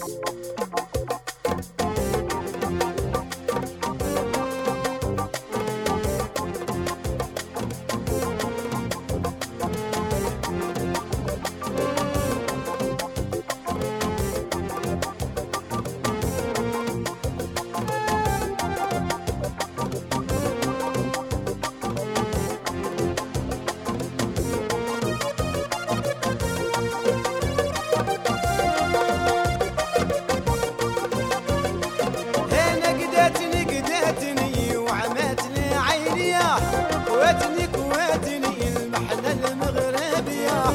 كواتني المحنة المغربية،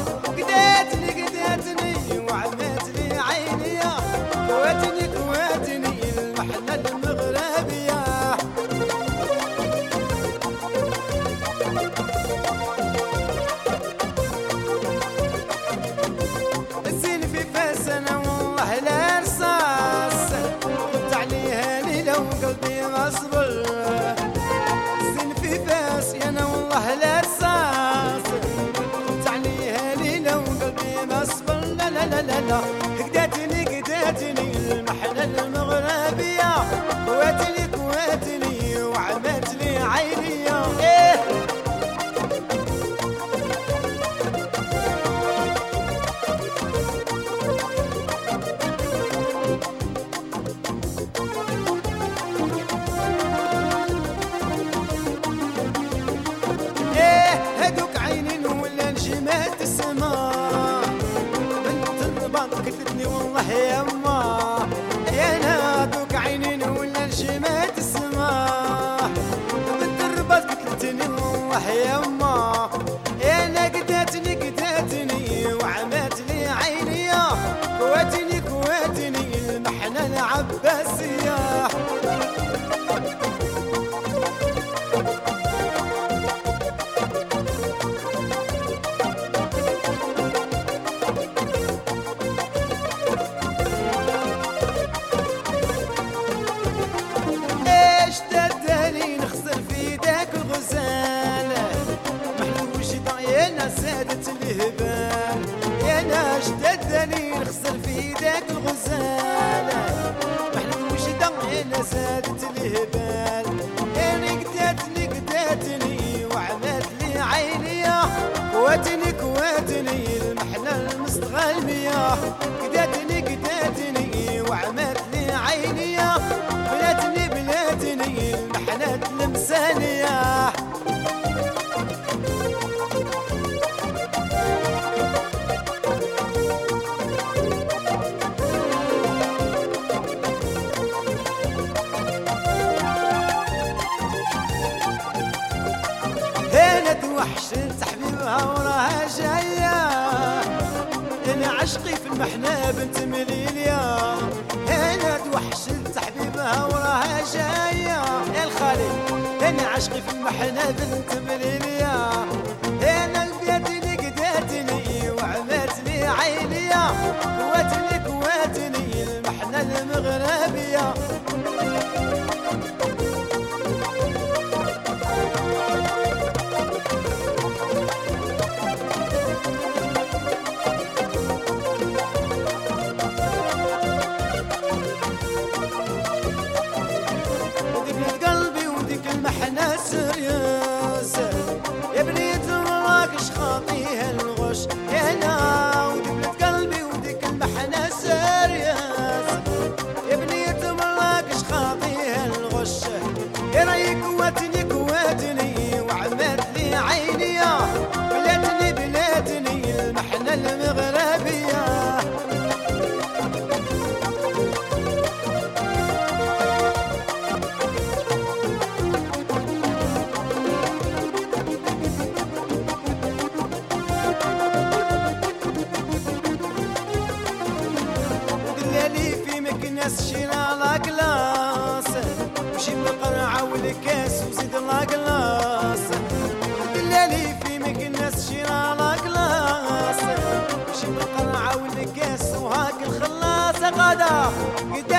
قداتني وعماتني عينيا، كواتني المحنة المغربية. الزين في فاس انا والله لا رصاص، قلت عليها ليلة وقلبي ما صبر. الزين في فاس انا والله لا رصاص، قلت عليها ليلة وقلبي ما صبر. لا لا لا لا لا، قداتني المحنة المغربية، كواتني وعماتني عينيا. إيه هادوك عينين ولا نجمات السما، بنت الرباط قتلتني والله يما. يا هادوك عينين ولا نجمات السما، بنت الرباط قتلتني والله يما. انا قداتني وعماتني عينيا، كواتني المحنة العباسية. سادت الهبال يا ناش ددني نخسر في ذاك الغزالة، محلول وشدة يا سادت الهبال. انا قداتني وعمات لي عينيا، كواتني المحنة المستغلمية. قداتني وعمات لي عينيا، بلاتني المحنة المسانية. وحشت حبيبها وراها جاية، انا عشقي في المحنة بنت مليليا. انا توحشت حبيبها وراها جاية يا الخالي، انا عشقي في المحنة بنت مليليا. انا قداتني وعماتني عينيا، كواتني المحنة المغربية. المحنة سرياسة يا بنية مراكش خاطيها الغش، يا انا ودبلت قلبي وديك المحنة سرياسة يا بنية مراكش خاطيها الغش. يا رايك كواتني وعمات لي عينيا، بلاتني المحنة المغربية. ناس شينا لا كلاس، وشي بالقرعة والكاس وزيد لا كلاس. دلالي في مكناس شينا لا كلاس، وشي بالقرعة والكاس وهاك الخلاصة غدا.